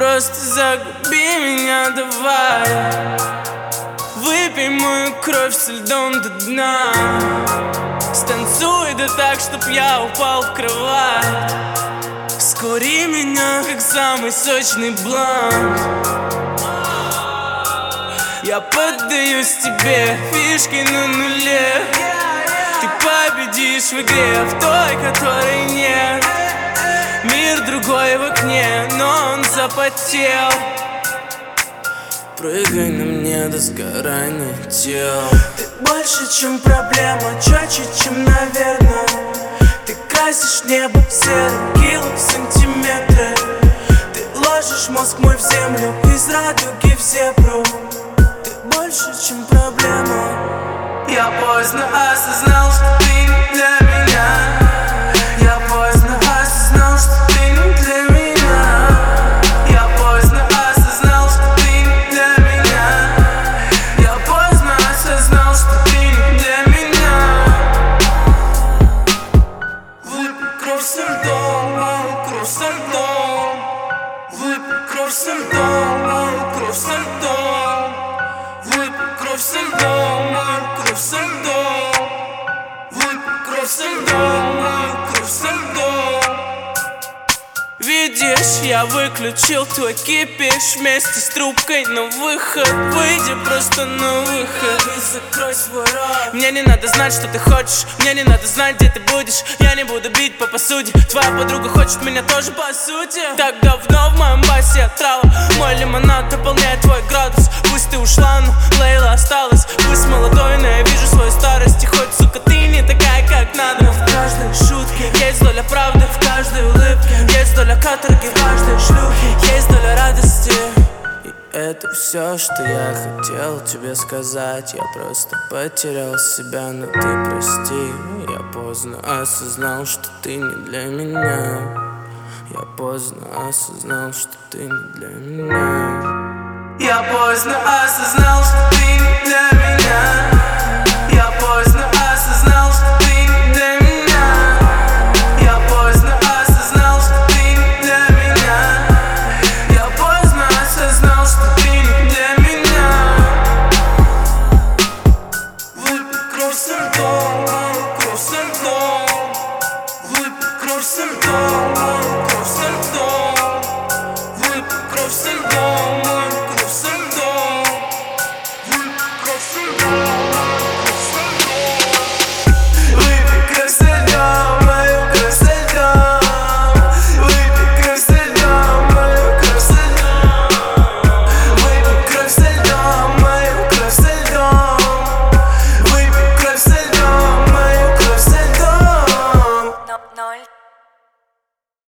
Просто загуби меня, давай. Выпей мою кровь со льдом до дна. Станцуй да так, чтоб я упал в кровать. Скури меня, как самый сочный блант. Я поддаюсь тебе, фишки на нуле. Ты победишь в игре, в той, которой нет. Мир другой в окне, но он запотел. Прыгай на мне до сгорания тел. Ты больше, чем проблема, чётче, чем наверное. Ты красишь небо серым, килосантиметры. Ты ложишь мозг мой в землю, из радуги в зебру. Ты больше, чем проблема. Я поздно осознал, что ты не для меня. Я поздно осознал, что ты не для меня. Я поздно осознал, что ты не для меня. Я поздно осознал, что ты не для меня. Выпей кровь со льдом, мою кровь со льдом. Выпей кровь со льдом, мою кровь со льдом. Выпей кровь со льдом, мою кровь со льдом. Выпей кровь со льдом, мою кровь со льдом. Видишь, я выключил твой кипиш вместе с трубкой на выход. Выйди просто на выход И закрой свой рот. Мне не надо знать, что ты хочешь. Мне не надо знать, где ты будешь. Я не буду бить по посуде. Твоя подруга хочет меня тоже по сути. Так давно в моем басе трава. Мой лимонад дополняет твой градус. Пусть ты ушла, но Лейла осталась. Пусть молодой, но я вижу свою старость. И хоть, сука, ты не такая, как надо. Но в каждой шутке есть доля правды, в каждой улыбке есть доля каторги, в каждой шлюхе есть доля радости. И это все, что я хотел тебе сказать. Я просто потерял себя, но ты прости. Я поздно осознал, что ты не для меня. Я поздно осознал, что ты не для меня. Я поздно осознал, что ты не для меня.